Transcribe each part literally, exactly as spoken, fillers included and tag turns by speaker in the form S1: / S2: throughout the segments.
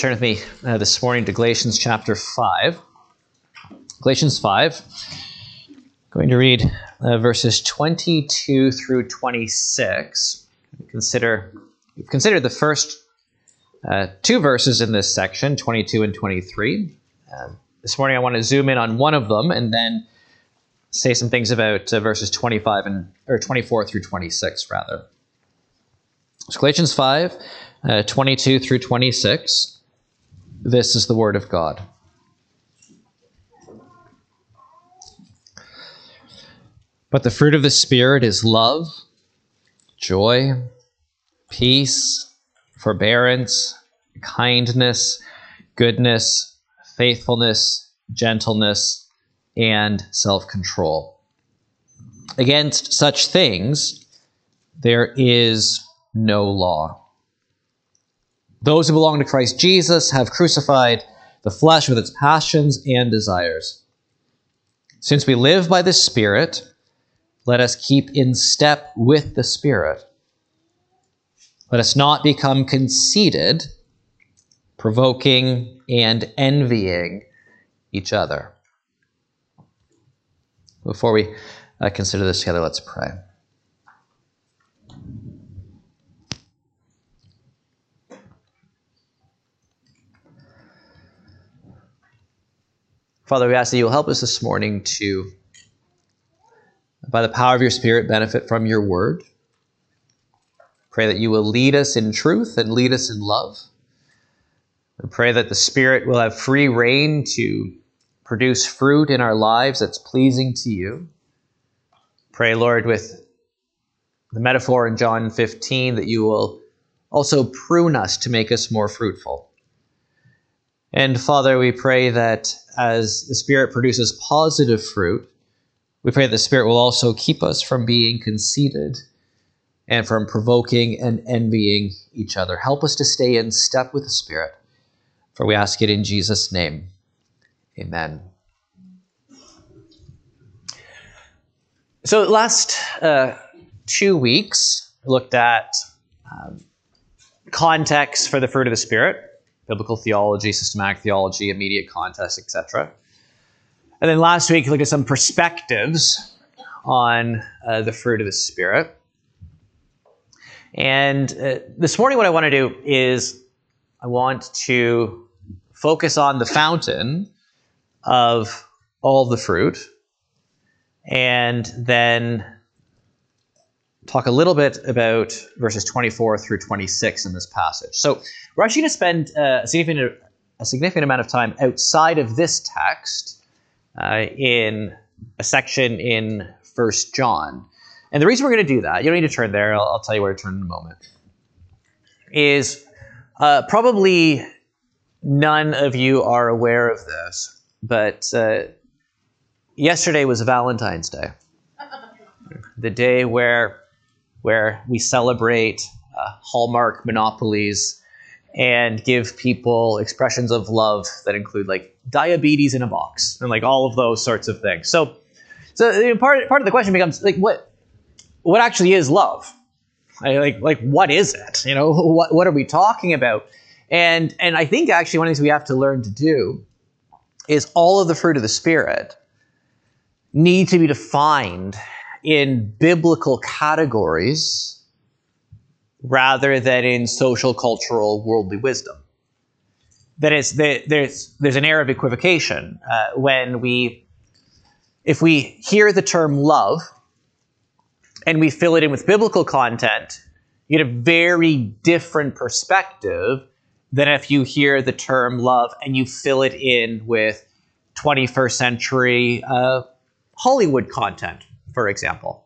S1: Turn with me uh, this morning to Galatians chapter five. Galatians five. I'm going to read uh, verses twenty-two through twenty-six. Consider, we've considered the first uh, two verses in this section, twenty-two and twenty-three. Uh, this morning I want to zoom in on one of them and then say some things about uh, verses twenty-five and or twenty-four through twenty-six, rather. So Galatians five, uh, twenty-two through twenty-six. This is the word of God. But the fruit of the Spirit is love, joy, peace, forbearance, kindness, goodness, faithfulness, gentleness, and self-control. Against such things, there is no law. Those who belong to Christ Jesus have crucified the flesh with its passions and desires. Since we live by the Spirit, let us keep in step with the Spirit. Let us not become conceited, provoking and envying each other. Before we uh, consider this together, let's pray. Father, we ask that you'll help us this morning to, by the power of your Spirit, benefit from your word. Pray that you will lead us in truth and lead us in love. We pray that the Spirit will have free rein to produce fruit in our lives that's pleasing to you. Pray, Lord, with the metaphor in John fifteen, that you will also prune us to make us more fruitful. And Father, we pray that as the Spirit produces positive fruit, we pray that the Spirit will also keep us from being conceited and from provoking and envying each other. Help us to stay in step with the Spirit, for we ask it in Jesus' name. Amen. So the last uh, two weeks, we looked at um, context for the fruit of the Spirit. Biblical theology, systematic theology, immediate context, et cetera. And then last week, we looked at some perspectives on uh, the fruit of the Spirit. And uh, this morning, what I want to do is I want to focus on the fountain of all the fruit, and then talk a little bit about verses twenty-four through twenty-six in this passage. So we're actually going to spend uh, a significant, a significant amount of time outside of this text uh, in a section in First John. And the reason we're going to do that, you don't need to turn there, I'll, I'll tell you where to turn in a moment, is uh, probably none of you are aware of this, but uh, yesterday was Valentine's Day. The day where where we celebrate uh, Hallmark monopolies and give people expressions of love that include like diabetes in a box and like all of those sorts of things. So, so you know, part part of the question becomes like, what what actually is love? I, like like what is it? You know, what what are we talking about? And and I think actually one of the things we have to learn to do is all of the fruit of the Spirit need to be defined in biblical categories rather than in social, cultural, worldly wisdom. That is, there's there's an air of equivocation uh, when we, if we hear the term love and we fill it in with biblical content, you get a very different perspective than if you hear the term love and you fill it in with twenty-first century uh, Hollywood content, for example.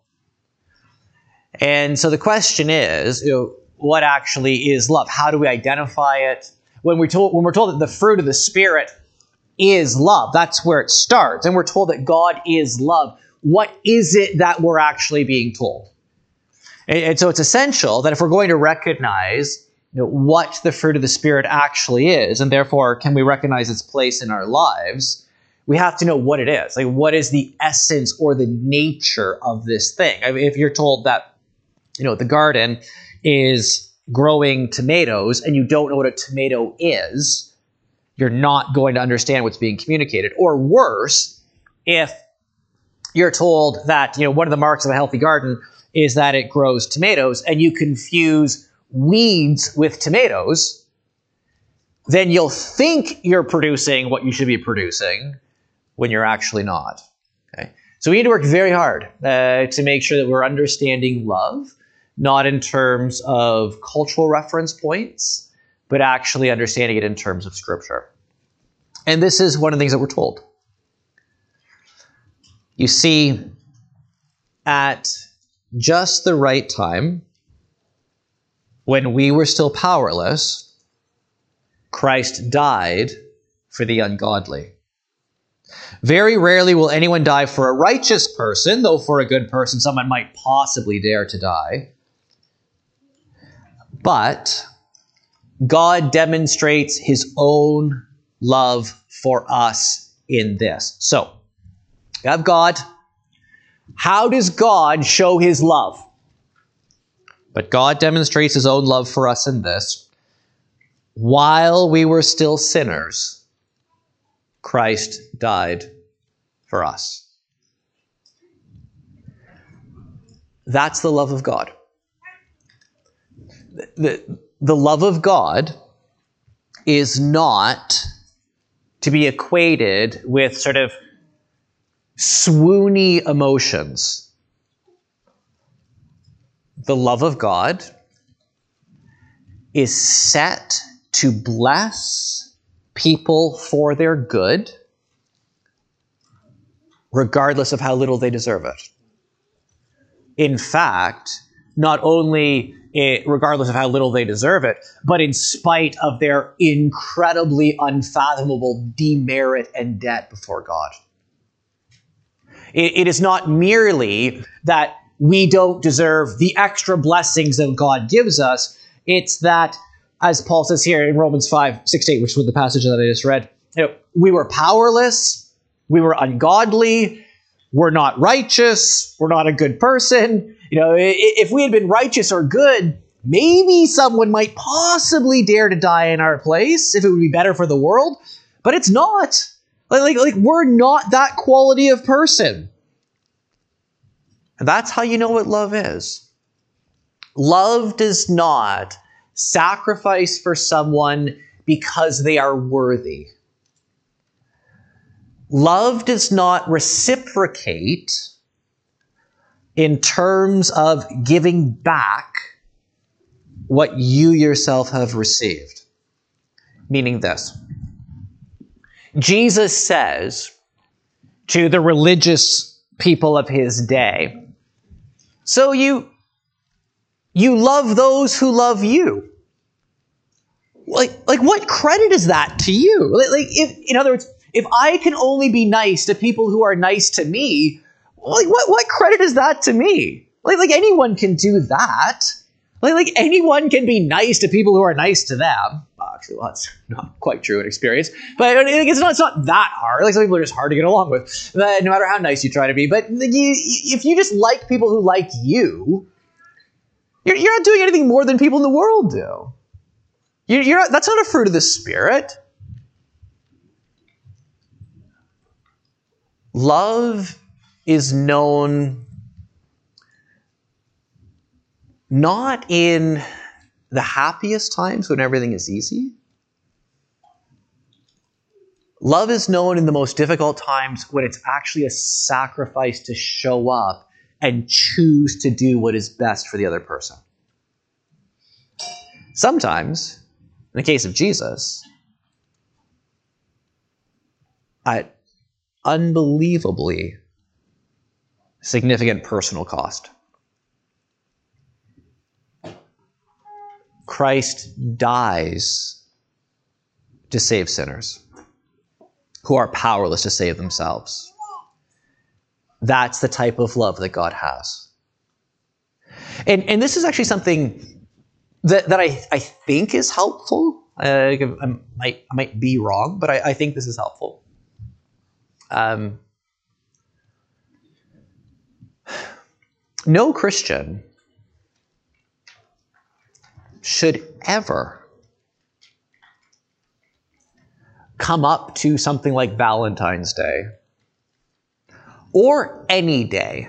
S1: And so the question is, you know, what actually is love? How do we identify it? When we're told, when we're told that the fruit of the Spirit is love, that's where it starts. And we're told that God is love. What is it that we're actually being told? And, and so it's essential that if we're going to recognize, you know, what the fruit of the Spirit actually is, and therefore can we recognize its place in our lives, we have to know what it is. Like, what is the essence or the nature of this thing? I mean, if you're told that, you know, the garden is growing tomatoes and you don't know what a tomato is, you're not going to understand what's being communicated. Or worse, if you're told that, you know, one of the marks of a healthy garden is that it grows tomatoes, and you confuse weeds with tomatoes, then you'll think you're producing what you should be producing when you're actually not. Okay? So we need to work very hard uh, to make sure that we're understanding love, not in terms of cultural reference points, but actually understanding it in terms of Scripture. And this is one of the things that we're told. You see, at just the right time, when we were still powerless, Christ died for the ungodly. Very rarely will anyone die for a righteous person, though for a good person someone might possibly dare to die. But God demonstrates his own love for us in this. So, you have God. How does God show his love? But God demonstrates his own love for us in this. While we were still sinners, Christ died for us. That's the love of God. The, the love of God is not to be equated with sort of swoony emotions. The love of God is set to bless people for their good, regardless of how little they deserve it. In fact, not only it, regardless of how little they deserve it, but in spite of their incredibly unfathomable demerit and debt before God. It, it is not merely that we don't deserve the extra blessings that God gives us. It's that, as Paul says here in Romans five, six, eight, which was the passage that I just read, you know, we were powerless, we were ungodly, we're not righteous, we're not a good person. You know, if we had been righteous or good, maybe someone might possibly dare to die in our place if it would be better for the world, but it's not. Like, like, like we're not that quality of person. And that's how you know what love is. Love does not sacrifice for someone because they are worthy. Love does not reciprocate in terms of giving back what you yourself have received. Meaning this. Jesus says to the religious people of his day, so you, you love those who love you. Like, like what credit is that to you? Like, like if, in other words, if I can only be nice to people who are nice to me, like what, what credit is that to me? Like, like anyone can do that. Like, like anyone can be nice to people who are nice to them. Well, actually, well, that's not quite true in experience. But it's not, it's not that hard. Like some people are just hard to get along with, no matter how nice you try to be. But you, if you just like people who like you, you're, you're not doing anything more than people in the world do. You're, you're not, that's not a fruit of the Spirit. Love is known not in the happiest times when everything is easy. Love is known in the most difficult times when it's actually a sacrifice to show up and choose to do what is best for the other person. Sometimes, in the case of Jesus, at unbelievably significant personal cost. Christ dies to save sinners who are powerless to save themselves. That's the type of love that God has. And, and this is actually something that, that I, I think is helpful. Uh, I, might, I might be wrong, but I, I think this is helpful. Um, no Christian should ever come up to something like Valentine's Day or any day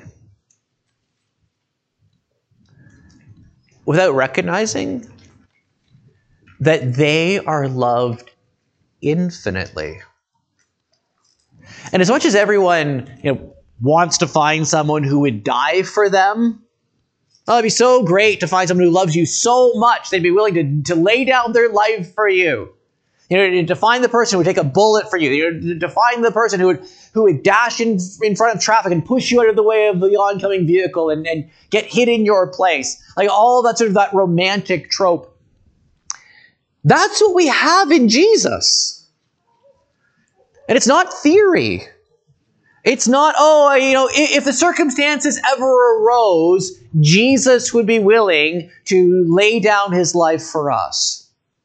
S1: without recognizing that they are loved infinitely. And as much as everyone, you know, wants to find someone who would die for them, oh, it'd be so great to find someone who loves you so much they'd be willing to, to lay down their life for you. You know, to find the person who would take a bullet for you. You know, to find the person who would who would dash in, in front of traffic and push you out of the way of the oncoming vehicle and, and get hit in your place. Like all that sort of that romantic trope. That's what we have in Jesus. And it's not theory. It's not, oh, you know, if the circumstances ever arose, Jesus would be willing to lay down his life for us.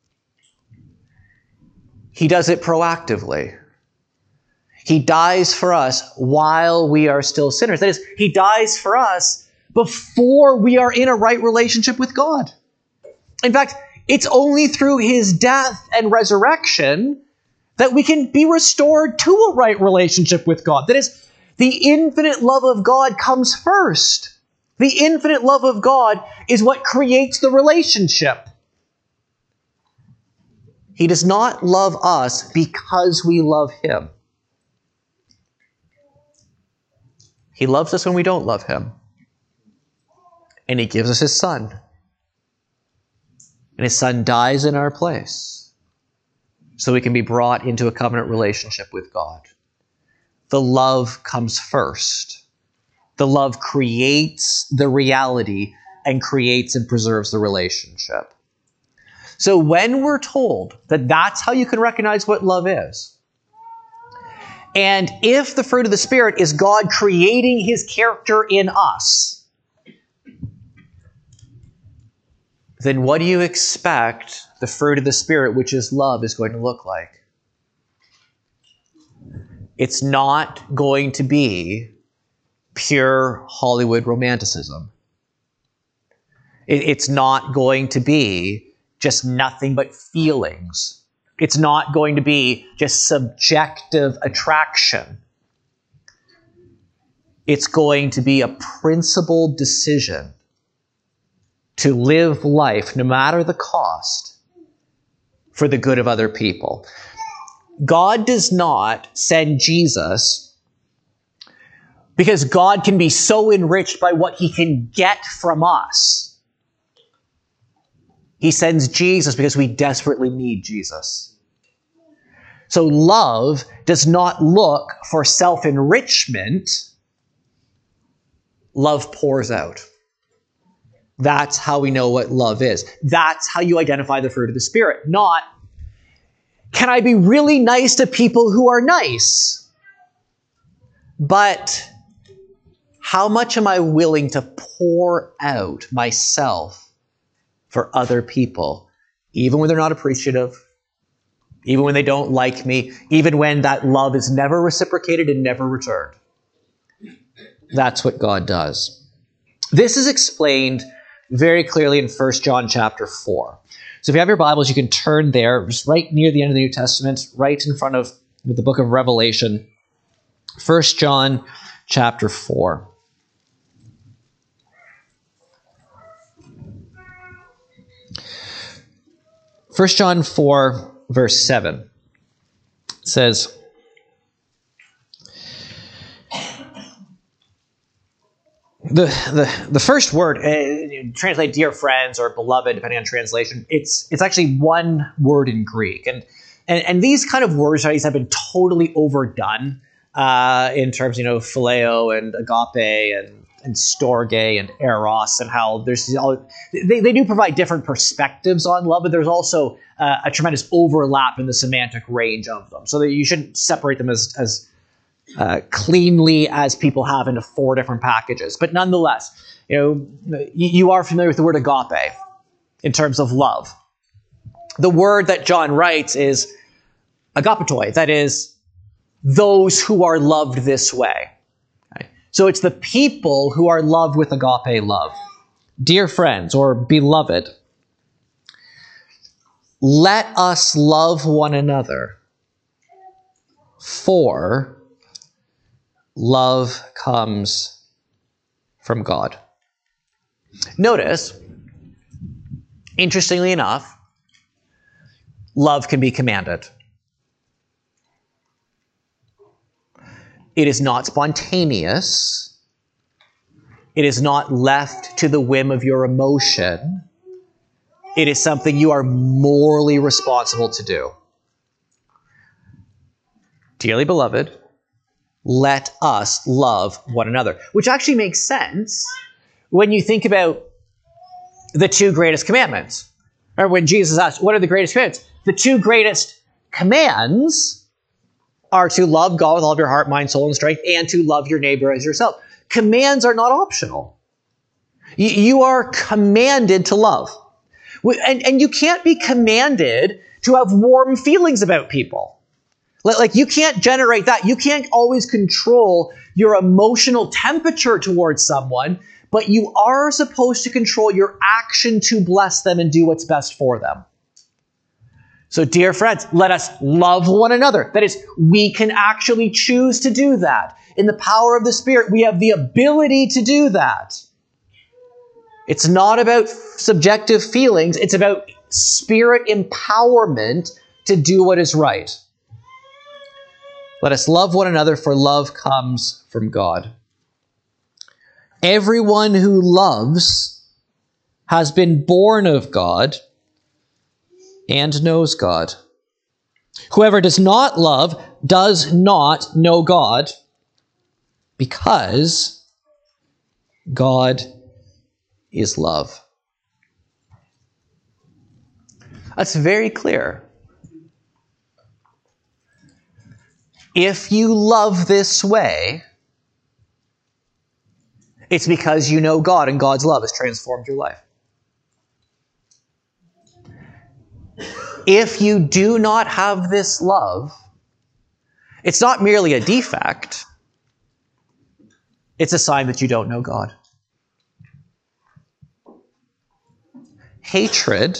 S1: He does it proactively. He dies for us while we are still sinners. That is, he dies for us before we are in a right relationship with God. In fact, it's only through his death and resurrection that we can be restored to a right relationship with God. That is, the infinite love of God comes first. The infinite love of God is what creates the relationship. He does not love us because we love him. He loves us when we don't love him. And he gives us his son. And his son dies in our place so we can be brought into a covenant relationship with God. The love comes first. The love creates the reality and creates and preserves the relationship. So when we're told that that's how you can recognize what love is, and if the fruit of the Spirit is God creating his character in us, then what do you expect the fruit of the Spirit, which is love, is going to look like? It's not going to be pure Hollywood romanticism. It's not going to be just nothing but feelings. It's not going to be just subjective attraction. It's going to be a principled decision to live life, no matter the cost, for the good of other people. God does not send Jesus because God can be so enriched by what he can get from us. He sends Jesus because we desperately need Jesus. So love does not look for self-enrichment. Love pours out. That's how we know what love is. That's how you identify the fruit of the Spirit. Not, can I be really nice to people who are nice? But how much am I willing to pour out myself for other people, even when they're not appreciative, even when they don't like me, even when that love is never reciprocated and never returned? That's what God does. This is explained very clearly in First John chapter four. So if you have your Bibles, you can turn there, just right near the end of the New Testament, right in front of the book of Revelation. First John chapter four. First John four, verse seven says, the, the, the first word, uh, translate dear friends or beloved, depending on translation, it's it's actually one word in Greek. And and, and these kind of word studies have been totally overdone uh, in terms, you know, phileo and agape and and storge and eros, and how there's all, they, they do provide different perspectives on love, but there's also uh, a tremendous overlap in the semantic range of them, so that you shouldn't separate them as, as uh, cleanly as people have into four different packages. But nonetheless, you know, you, you are familiar with the word agape in terms of love. The word that John writes is agapetoi, that is, those who are loved this way. So it's the people who are loved with agape love. Dear friends, or beloved. let us love one another, for love comes from God. Notice, interestingly enough, love can be commanded. It is not spontaneous. It is not left to the whim of your emotion. It is something you are morally responsible to do. Dearly beloved, let us love one another, which actually makes sense when you think about the two greatest commandments. Or when Jesus asked, what are the greatest commandments? The two greatest commands are to love God with all of your heart, mind, soul, and strength, and to love your neighbor as yourself. Commands are not optional. You, you are commanded to love. And, and you can't be commanded to have warm feelings about people. Like, you can't generate that. You can't always control your emotional temperature towards someone, but you are supposed to control your action to bless them and do what's best for them. So, dear friends, let us love one another. That is, we can actually choose to do that. In the power of the Spirit, we have the ability to do that. It's not about subjective feelings. It's about Spirit empowerment to do what is right. Let us love one another, for love comes from God. Everyone who loves has been born of God and knows God. Whoever does not love does not know God, because God is love. That's very clear. If you love this way, it's because you know God and God's love has transformed your life. If you do not have this love, it's not merely a defect, it's a sign that you don't know God. Hatred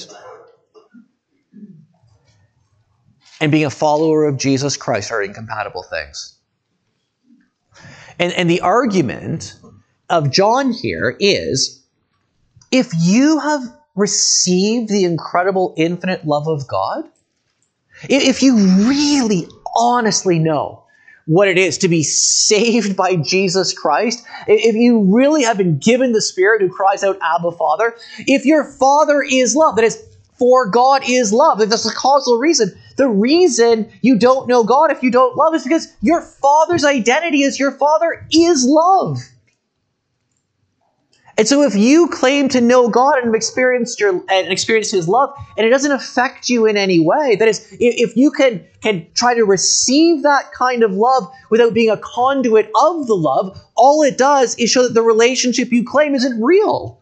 S1: and being a follower of Jesus Christ are incompatible things. And, and the argument of John here is, if you have received the incredible infinite love of God, if you really honestly know what it is to be saved by Jesus Christ, if you really have been given the Spirit who cries out, Abba, Father, if your Father is love, that is, for God is love, that's the causal reason. The reason you don't know God if you don't love is because your Father's identity as your Father is love. And so if you claim to know God and have experienced your and experienced His love, and it doesn't affect you in any way, that is, if you can, can try to receive that kind of love without being a conduit of the love, all it does is show that the relationship you claim isn't real.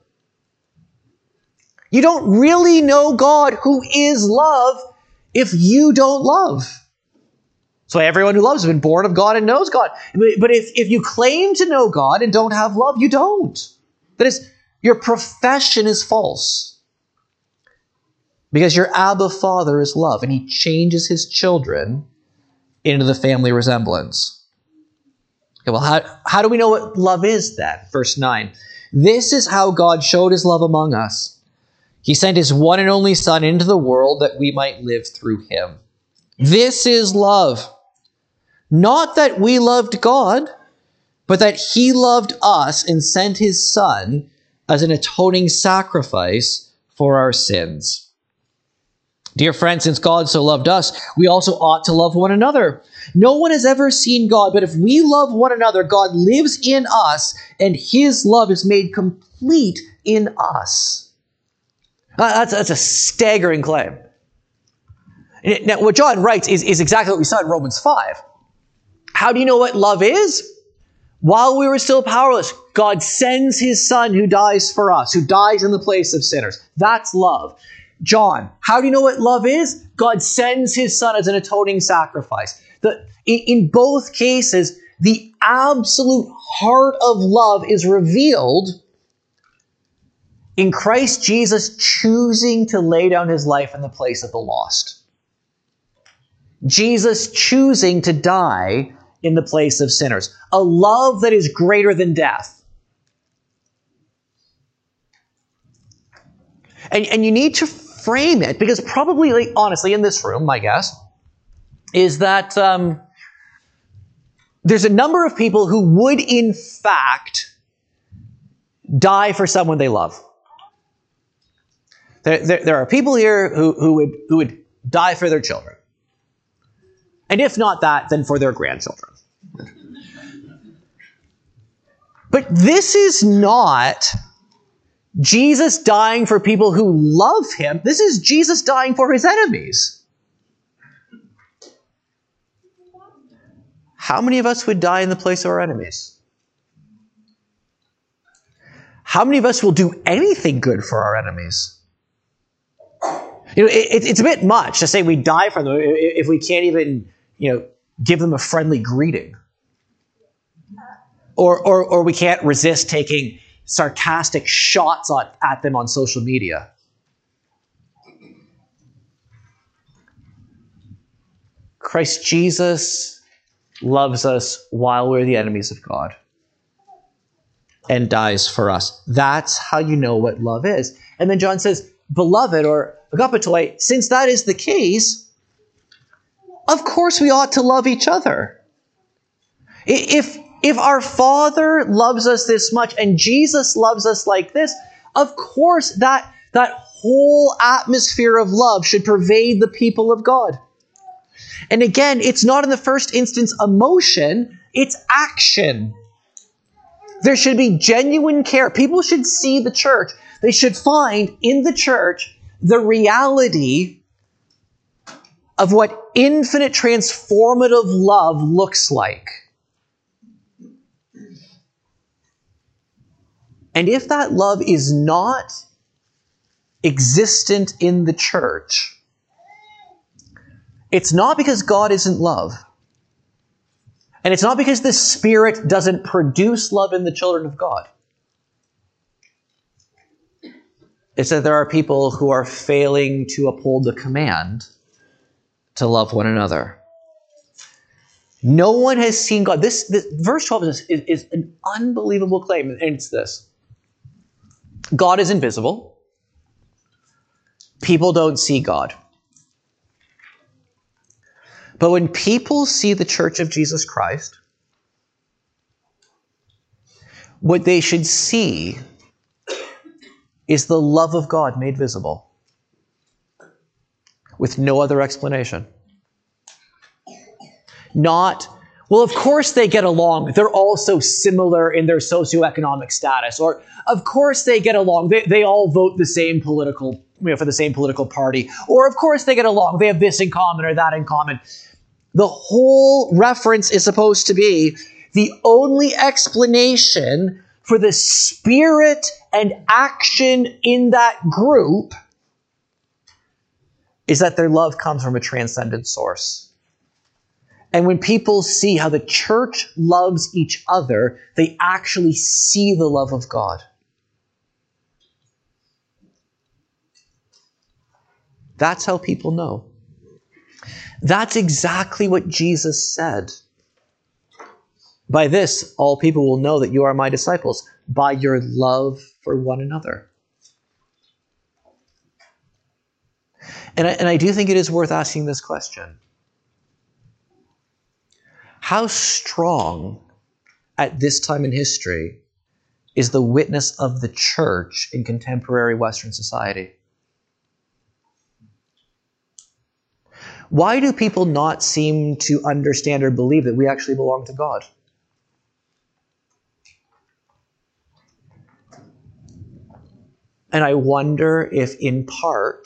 S1: You don't really know God, who is love, if you don't love. So everyone who loves has been born of God and knows God. But if, if you claim to know God and don't have love, you don't. That is, your profession is false. Because your Abba Father is love, and He changes His children into the family resemblance. Okay, well, how, how do we know what love is then? Verse nine. This is how God showed His love among us. He sent His one and only Son into the world that we might live through Him. This is love. Not that we loved God, but that He loved us and sent His Son as an atoning sacrifice for our sins. Dear friends, since God so loved us, we also ought to love one another. No one has ever seen God, but if we love one another, God lives in us, and His love is made complete in us. That's, that's a staggering claim. Now, what John writes is, is exactly what we saw in Romans five. How do you know what love is? While we were still powerless, God sends His Son who dies for us, who dies in the place of sinners. That's love. John, how do you know what love is? God sends His Son as an atoning sacrifice. The, in, in both cases, the absolute heart of love is revealed in Christ Jesus choosing to lay down his life in the place of the lost. Jesus choosing to die in the place of sinners. A love that is greater than death. And, and you need to frame it, because probably, like, honestly, in this room, my guess, is that um, there's a number of people who would, in fact, die for someone they love. There, there, there are people here who, who, would, who would die for their children. And if not that, then for their grandchildren. But this is not Jesus dying for people who love him. This is Jesus dying for his enemies. How many of us would die in the place of our enemies? How many of us will do anything good for our enemies? You know, it, it's a bit much to say we die for them if we can't even, you know, give them a friendly greeting. Or, or, or we can't resist taking sarcastic shots on, at them on social media. Christ Jesus loves us while we're the enemies of God and dies for us. That's how you know what love is. And then John says, beloved, or agapetoi, since that is the case, of course we ought to love each other. If, if our Father loves us this much and Jesus loves us like this, of course that, that whole atmosphere of love should pervade the people of God. And again, it's not in the first instance emotion, it's action. There should be genuine care. People should see the church. They should find in the church the reality of what infinite transformative love looks like. And if that love is not existent in the church, it's not because God isn't love. And it's not because the Spirit doesn't produce love in the children of God. It's that there are people who are failing to uphold the command to love one another. No one has seen God. This, this verse twelve is, is, is an unbelievable claim, and it's this. God is invisible. People don't see God. But when people see the Church of Jesus Christ, what they should see is the love of God made visible with no other explanation. Not, well, of course they get along. They're all so similar in their socioeconomic status. Or, of course they get along. They, they all vote the same political, you know, for the same political party. Or, of course they get along. They have this in common or that in common. The whole reference is supposed to be the only explanation for the spirit and action in that group is that their love comes from a transcendent source. And when people see how the church loves each other, they actually see the love of God. That's how people know. That's exactly what Jesus said. By this, all people will know that you are my disciples, by your love for one another. And I, and I do think it is worth asking this question. How strong at this time in history is the witness of the church in contemporary Western society? Why do people not seem to understand or believe that we actually belong to God? And I wonder if, in part,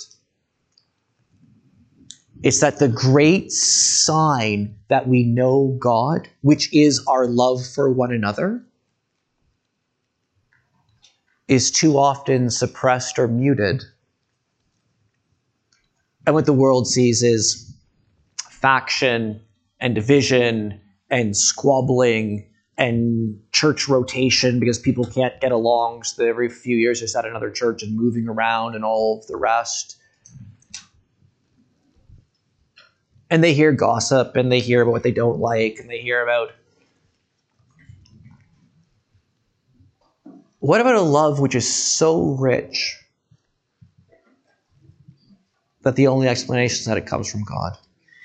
S1: it's that the great sign that we know God, which is our love for one another, is too often suppressed or muted. And what the world sees is faction and division and squabbling and church rotation because people can't get along. So that every few years they're at another church and moving around and all of the rest. And they hear gossip and they hear about what they don't like and they hear about. What about a love which is so rich that the only explanation is that it comes from God?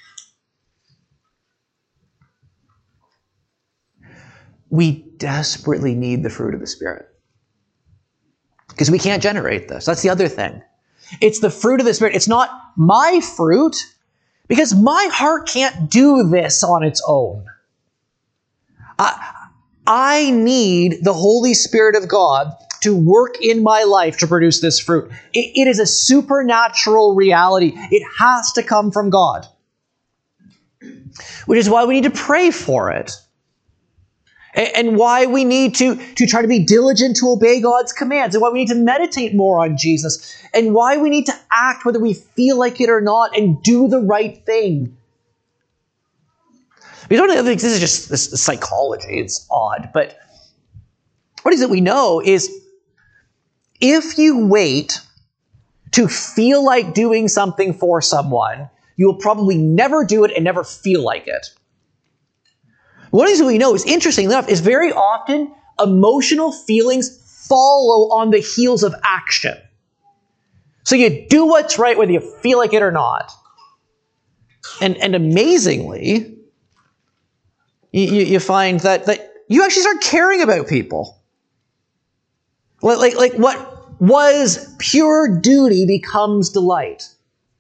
S1: We desperately need the fruit of the Spirit. Because we can't generate this. That's the other thing. It's the fruit of the Spirit. It's not my fruit, because my heart can't do this on its own. I, I need the Holy Spirit of God to work in my life to produce this fruit. It, it is a supernatural reality. It has to come from God. Which is why we need to pray for it. And why we need to, to try to be diligent to obey God's commands, and why we need to meditate more on Jesus, and why we need to act whether we feel like it or not and do the right thing. Because one of the other things, this is just this psychology, it's odd, but what is it we know is if you wait to feel like doing something for someone, you will probably never do it and never feel like it. One of the things we know is, interesting enough, is very often emotional feelings follow on the heels of action. So you do what's right whether you feel like it or not. And, and amazingly, you, you find that, that you actually start caring about people. Like, like, like what was pure duty becomes delight.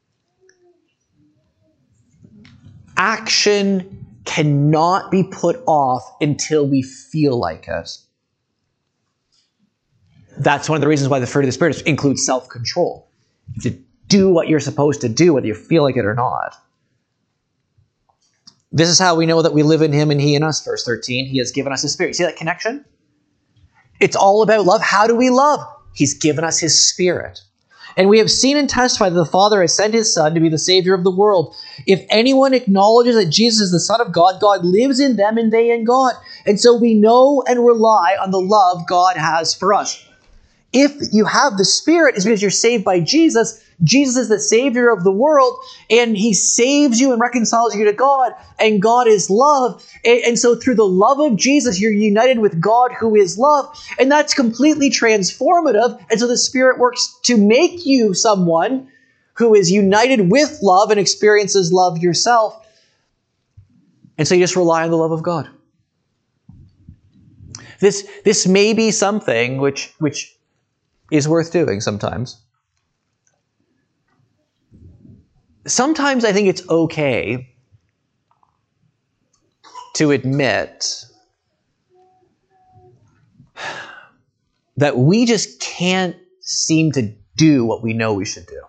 S1: Action cannot be put off until we feel like it. That's one of the reasons why the fruit of the Spirit includes self-control. To do what you're supposed to do, whether you feel like it or not. This is how we know that we live in Him and He in us. Verse thirteen, He has given us His Spirit. See that connection? It's all about love. How do we love? He's given us His Spirit. And we have seen and testified that the Father has sent His Son to be the Savior of the world. If anyone acknowledges that Jesus is the Son of God, God lives in them and they in God. And so we know and rely on the love God has for us. If you have the Spirit, it's because you're saved by Jesus. Jesus is the Savior of the world, and He saves you and reconciles you to God, and God is love. And, and so through the love of Jesus, you're united with God who is love, and that's completely transformative. And so the Spirit works to make you someone who is united with love and experiences love yourself. And so you just rely on the love of God. This, this may be something which, which is worth doing sometimes. Sometimes I think it's okay to admit that we just can't seem to do what we know we should do.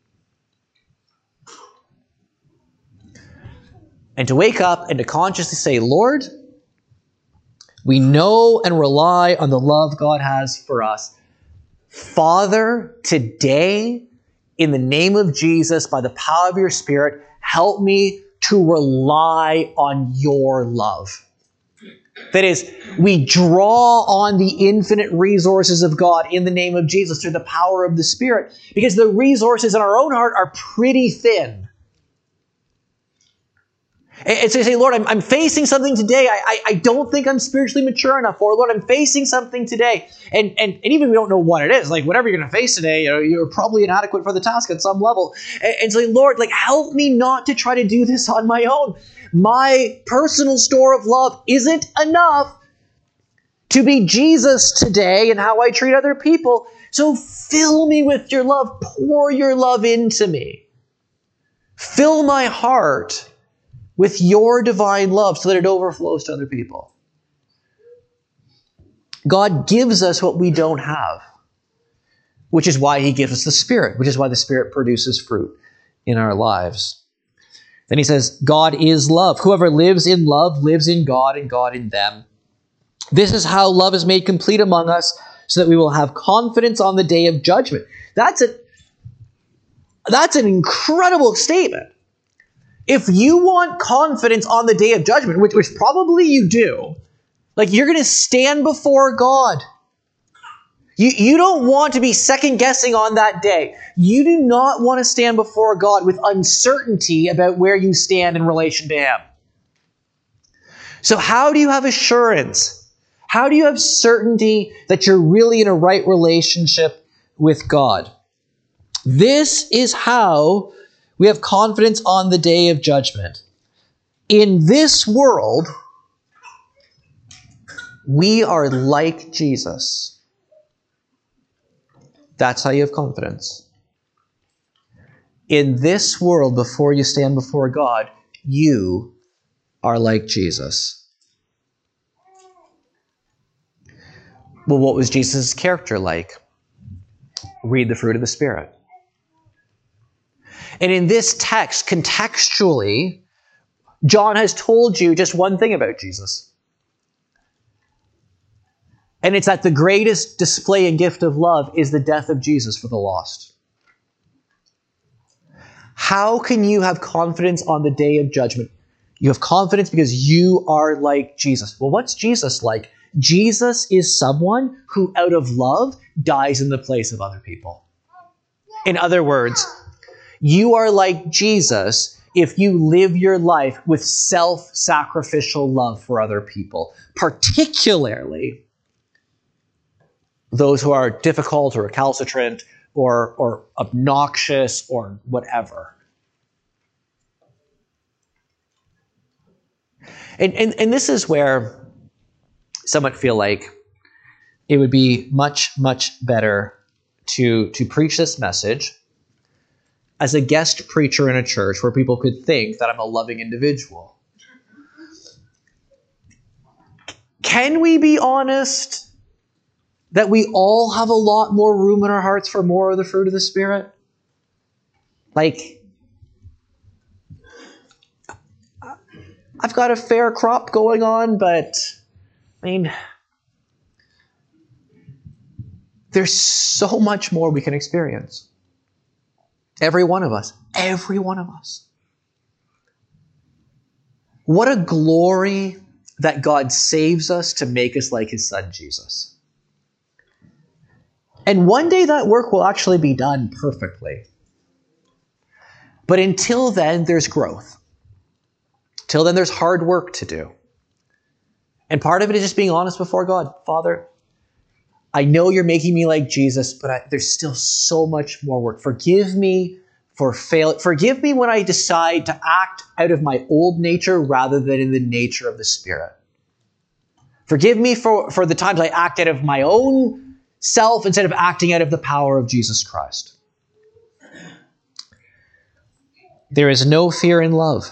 S1: And to wake up and to consciously say, Lord, we know and rely on the love God has for us. Father, today, in the name of Jesus, by the power of your Spirit, help me to rely on your love. That is, we draw on the infinite resources of God in the name of Jesus through the power of the Spirit, because the resources in our own heart are pretty thin. And so you say, Lord, I'm, I'm facing something today I, I, I don't think I'm spiritually mature enough for. Lord, I'm facing something today. And, and, and even if we don't know what it is, like whatever you're going to face today, you know, you're probably inadequate for the task at some level. And, and so, Lord, like, help me not to try to do this on my own. My personal store of love isn't enough to be Jesus today in how I treat other people. So fill me with your love. Pour your love into me. Fill my heart with your divine love so that it overflows to other people. God gives us what we don't have, which is why He gives us the Spirit, which is why the Spirit produces fruit in our lives. Then He says, God is love. Whoever lives in love lives in God and God in them. This is how love is made complete among us, so that we will have confidence on the day of judgment. That's a, that's an incredible statement. If you want confidence on the day of judgment, which, which probably you do, Like, you're going to stand before God. You, you don't want to be second guessing on that day. You do not want to stand before God with uncertainty about where you stand in relation to Him. So how do you have assurance? How do you have certainty that you're really in a right relationship with God? This is how we have confidence on the day of judgment. In this world, we are like Jesus. That's how you have confidence. In this world, before you stand before God, you are like Jesus. Well, what was Jesus' character like? Read the fruit of the Spirit. And in this text, contextually, John has told you just one thing about Jesus. And it's that the greatest display and gift of love is the death of Jesus for the lost. How can you have confidence on the day of judgment? You have confidence because you are like Jesus. Well, what's Jesus like? Jesus is someone who, out of love, dies in the place of other people. In other words, you are like Jesus if you live your life with self-sacrificial love for other people, particularly those who are difficult or recalcitrant or, or obnoxious or whatever. And, and, and this is where some might feel like it would be much, much better to, to preach this message as a guest preacher in a church where people could think that I'm a loving individual. Can we be honest that we all have a lot more room in our hearts for more of the fruit of the Spirit? Like, I've got a fair crop going on, but I mean, there's so much more we can experience. Every one of us. Every one of us. What a glory that God saves us to make us like His Son, Jesus. And one day that work will actually be done perfectly. But until then, there's growth. Till then, there's hard work to do. And part of it is just being honest before God. Father, I know you're making me like Jesus, but I, there's still so much more work. Forgive me for fail. Forgive me when I decide to act out of my old nature rather than in the nature of the Spirit. Forgive me for, for the times I act out of my own self instead of acting out of the power of Jesus Christ. There is no fear in love.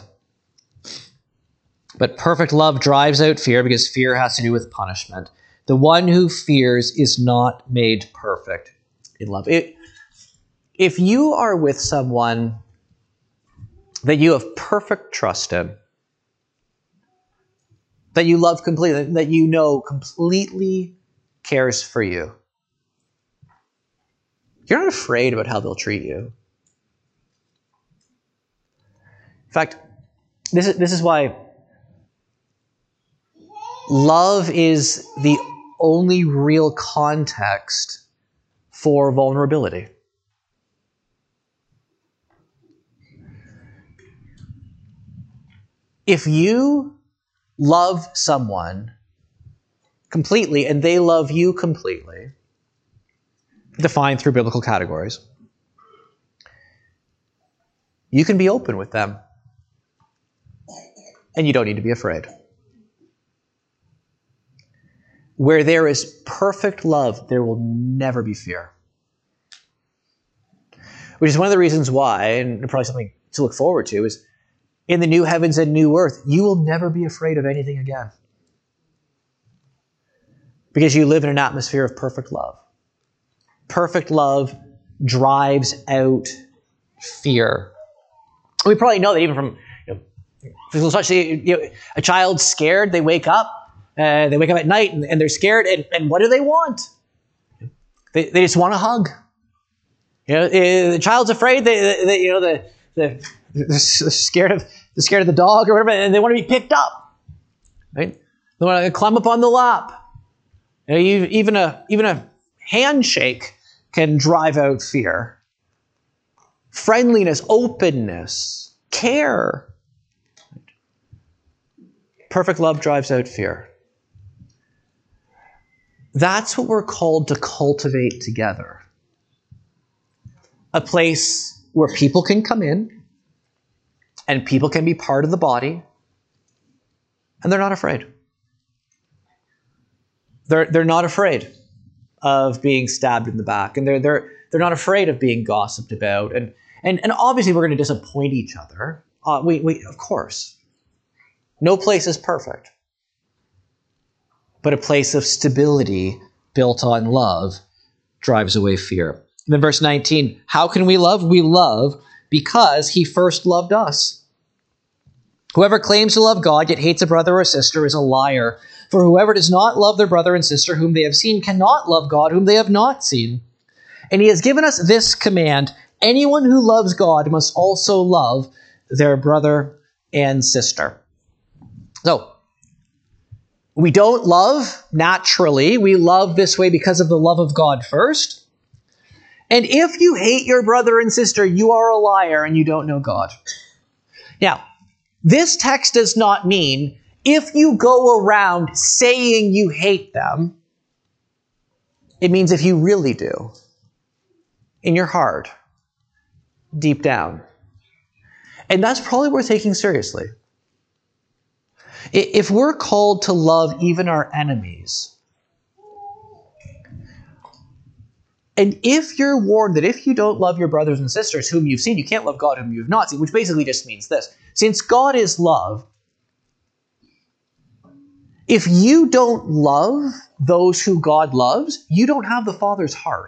S1: But perfect love drives out fear because fear has to do with punishment. The one who fears is not made perfect in love. It, if you are with someone that you have perfect trust in, that you love completely, that you know completely cares for you, you're not afraid about how they'll treat you. In fact, this is, this is why love is the only real context for vulnerability. If you love someone completely and they love you completely, defined through biblical categories, you can be open with them. And you don't need to be afraid. Where there is perfect love, there will never be fear. Which is one of the reasons why, and probably something to look forward to, is in the new heavens and new earth, you will never be afraid of anything again. Because you live in an atmosphere of perfect love. Perfect love drives out fear. We probably know that even from, you know, physical touch, you know, a child's scared, they wake up, uh, they wake up at night and, and they're scared, and, and what do they want? They, they just want a hug. You know, the child's afraid, they, they you know, the, the, they're scared of, they're scared of the dog or whatever, and they want to be picked up. Right? They want to climb up on the lap. You know, you, even a even a handshake can drive out fear. Friendliness, openness, care. Perfect love drives out fear. That's what we're called to cultivate together. A place where people can come in and people can be part of the body and they're not afraid. They're, they're not afraid of being stabbed in the back, and they're, they're, they're not afraid of being gossiped about. And, and, and obviously we're going to disappoint each other. Uh, we, we, of course. No place is perfect. But a place of stability built on love drives away fear. And then verse nineteen, how can we love? We love because he first loved us. Whoever claims to love God yet hates a brother or sister is a liar. For whoever does not love their brother and sister whom they have seen cannot love God whom they have not seen. And he has given us this command: anyone who loves God must also love their brother and sister. So, we don't love naturally. We love this way because of the love of God first. And if you hate your brother and sister, you are a liar and you don't know God. Now, this text does not mean if you go around saying you hate them. It means if you really do. In your heart. Deep down. And that's probably worth taking seriously. If we're called to love even our enemies, and if you're warned that if you don't love your brothers and sisters whom you've seen, you can't love God whom you have not seen, which basically just means this. Since God is love, if you don't love those who God loves, you don't have the Father's heart.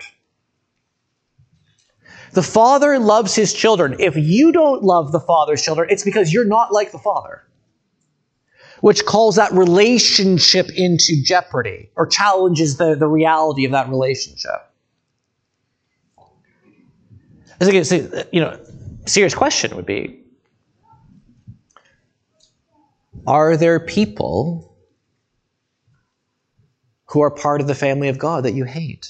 S1: The Father loves his children. If you don't love the Father's children, it's because you're not like the Father, which calls that relationship into jeopardy or challenges the, the reality of that relationship. I think it's, you know, a serious question would be, are there people who are part of the family of God that you hate?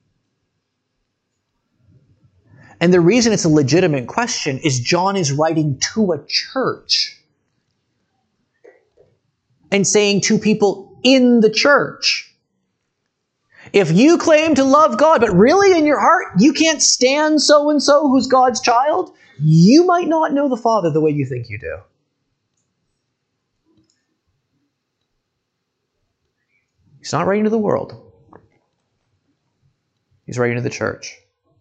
S1: And the reason it's a legitimate question is John is writing to a church and saying to people in the church, if you claim to love God, but really in your heart you can't stand so-and-so who's God's child, you might not know the Father the way you think you do. He's not writing to the world. He's writing to the church.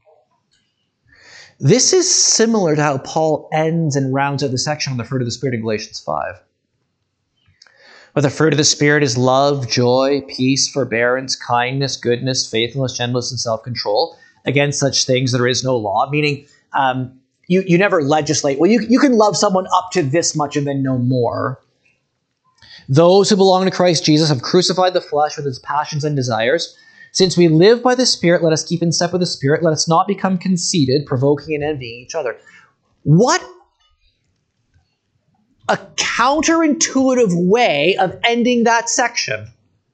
S1: This is similar to how Paul ends and rounds out the section on the fruit of the Spirit in Galatians five. But the fruit of the Spirit is love, joy, peace, forbearance, kindness, goodness, faithfulness, gentleness, and self-control. Against such things there is no law. Meaning, um, you, you never legislate. Well, you, you can love someone up to this much and then no more. Those who belong to Christ Jesus have crucified the flesh with its passions and desires. Since we live by the Spirit, let us keep in step with the Spirit. Let us not become conceited, provoking and envying each other. What a counterintuitive way of ending that section.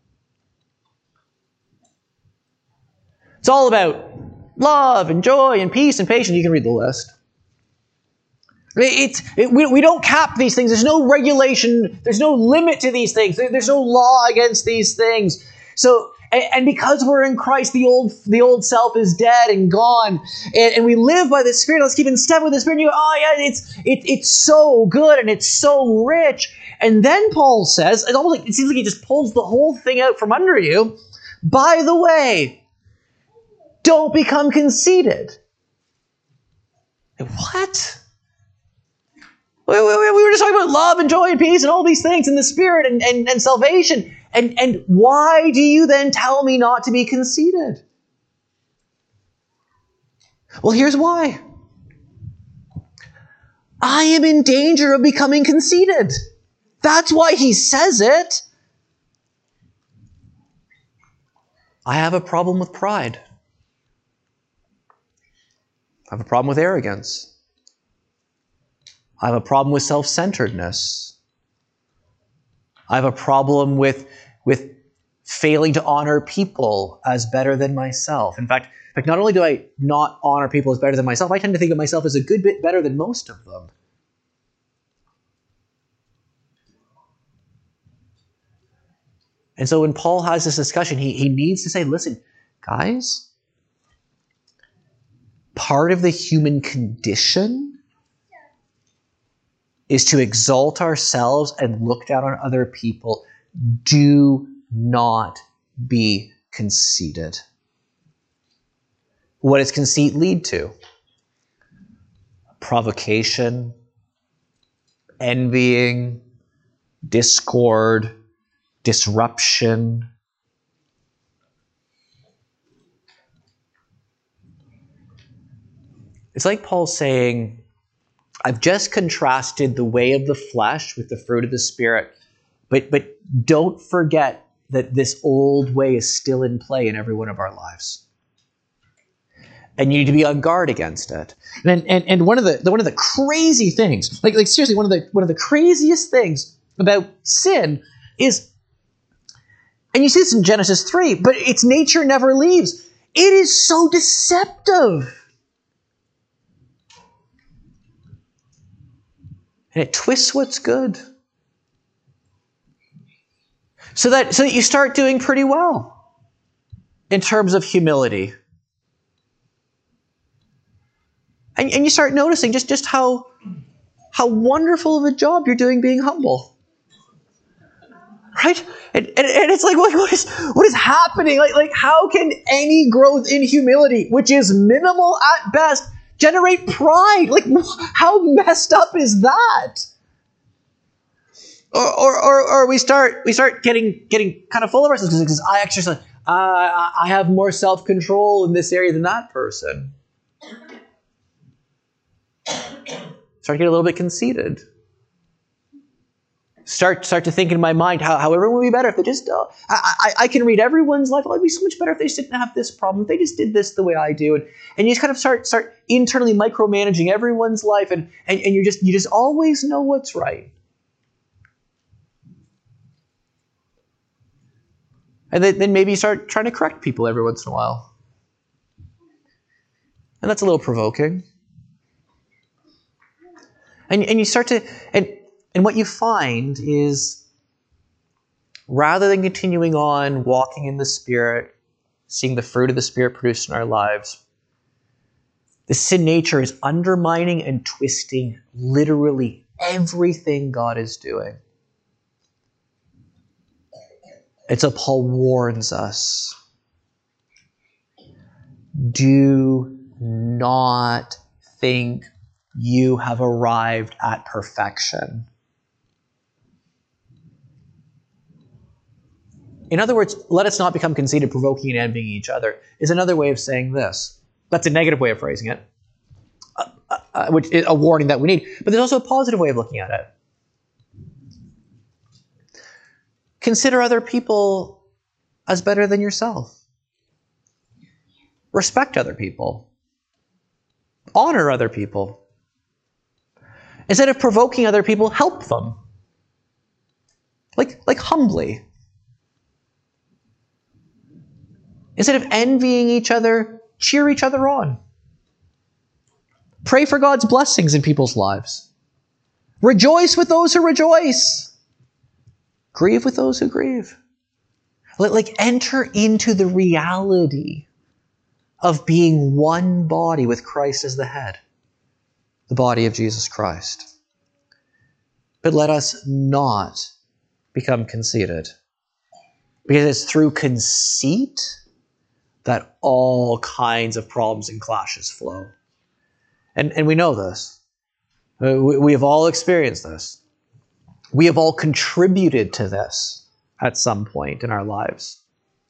S1: It's all about love and joy and peace and patience. You can read the list. It's, it, we, we don't cap these things. There's no regulation. There's no limit to these things. There, there's no law against these things. So, and, and because we're in Christ, the old the old self is dead and gone, and, and we live by the Spirit. Let's keep in step with the Spirit. And you go, oh yeah, it's it, it's so good and it's so rich. And then Paul says, it's almost like it seems like he just pulls the whole thing out from under you. By the way, don't become conceited. What? We were just talking about love and joy and peace and all these things and the Spirit and, and, and salvation. And, and why do you then tell me not to be conceited? Well, here's why. I am in danger of becoming conceited. That's why he says it. I have a problem with pride. I have a problem with arrogance. I have a problem with self-centeredness. I have a problem with, with failing to honor people as better than myself. In fact, in fact, not only do I not honor people as better than myself, I tend to think of myself as a good bit better than most of them. And so when Paul has this discussion, he, he needs to say, listen, guys, part of the human condition is to exalt ourselves and look down on other people. Do not be conceited. What does conceit lead to? Provocation, envying, discord, disruption. It's like Paul saying, I've just contrasted the way of the flesh with the fruit of the Spirit, but, but don't forget that this old way is still in play in every one of our lives. And you need to be on guard against it. And, and, and one of the, the one of the crazy things, like, like seriously, one of the one of the craziest things about sin is, and you see this in Genesis three, but its nature never leaves. It is so deceptive. And it twists what's good. So that, so that you start doing pretty well in terms of humility. And, and you start noticing just, just how, how wonderful of a job you're doing being humble. Right? And, and, and it's like, what, what, is, what is happening? Like, like, how can any growth in humility, which is minimal at best, generate pride? Like, how messed up is that? Or, or, or, or we start we start getting getting kind of full of ourselves because I exercise. Uh, I have more self-control in this area than that person. Start to get a little bit conceited. Start start to think in my mind how, how everyone would be better if they just, uh, I, I, I can read everyone's life. Oh, it'd be so much better if they just didn't have this problem. If they just did this the way I do. And, and you just kind of start start internally micromanaging everyone's life. And, and, and you just you just always know what's right. And then, then maybe you start trying to correct people every once in a while. And that's a little provoking. And, and you start to... and. And what you find is, rather than continuing on walking in the Spirit, seeing the fruit of the Spirit produced in our lives, the sin nature is undermining and twisting literally everything God is doing. And so Paul warns us, do not think you have arrived at perfection. In other words, let us not become conceited, provoking and envying each other, is another way of saying this. That's a negative way of phrasing it, uh, uh, which is a warning that we need. But there's also a positive way of looking at it. Consider other people as better than yourself. Respect other people. Honor other people. Instead of provoking other people, help them. Like, like humbly. Instead of envying each other, cheer each other on. Pray for God's blessings in people's lives. Rejoice with those who rejoice. Grieve with those who grieve. Like, enter into the reality of being one body with Christ as the head. The body of Jesus Christ. But let us not become conceited. Because it's through conceit that all kinds of problems and clashes flow. And, and we know this. We, we have all experienced this. We have all contributed to this at some point in our lives.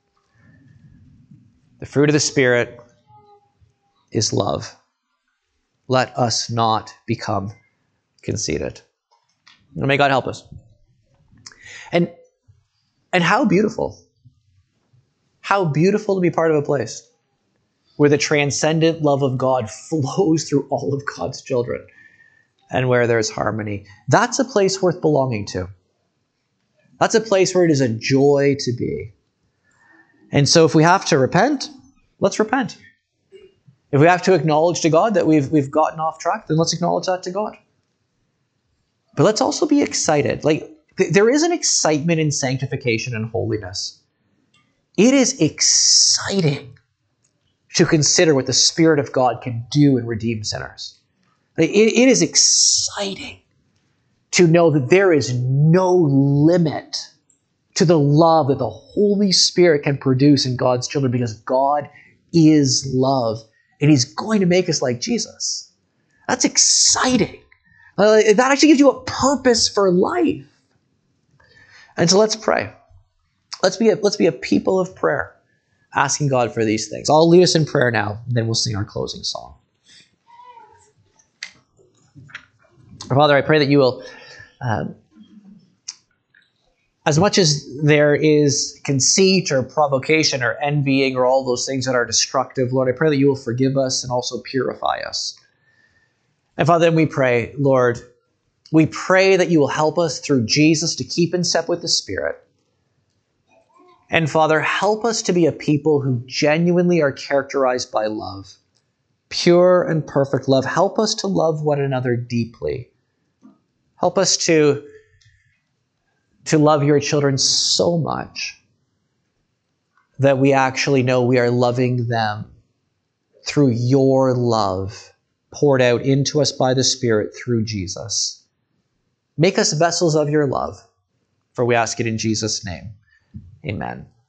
S1: The fruit of the Spirit is love. Let us not become conceited. And may God help us. And, and how beautiful. How beautiful to be part of a place where the transcendent love of God flows through all of God's children and where there's harmony. That's a place worth belonging to. That's a place where it is a joy to be. And so if we have to repent, let's repent. If we have to acknowledge to God that we've, we've gotten off track, then let's acknowledge that to God. But let's also be excited. Like, th- there is an excitement in sanctification and holiness. It is exciting to consider what the Spirit of God can do and redeem sinners. Like, it, it is exciting to know that there is no limit to the love that the Holy Spirit can produce in God's children, because God is love, and He's going to make us like Jesus. That's exciting. Uh, that actually gives you a purpose for life. And so let's pray. Let's be a, let's be a people of prayer, asking God for these things. I'll lead us in prayer now, and then we'll sing our closing song. Father, I pray that you will, um, as much as there is conceit or provocation or envying or all those things that are destructive, Lord, I pray that you will forgive us and also purify us. And Father, then we pray, Lord, we pray that you will help us through Jesus to keep in step with the Spirit. And Father, help us to be a people who genuinely are characterized by love, pure and perfect love. Help us to love one another deeply. Help us to, to love your children so much that we actually know we are loving them through your love poured out into us by the Spirit through Jesus. Make us vessels of your love, for we ask it in Jesus' name. Amen.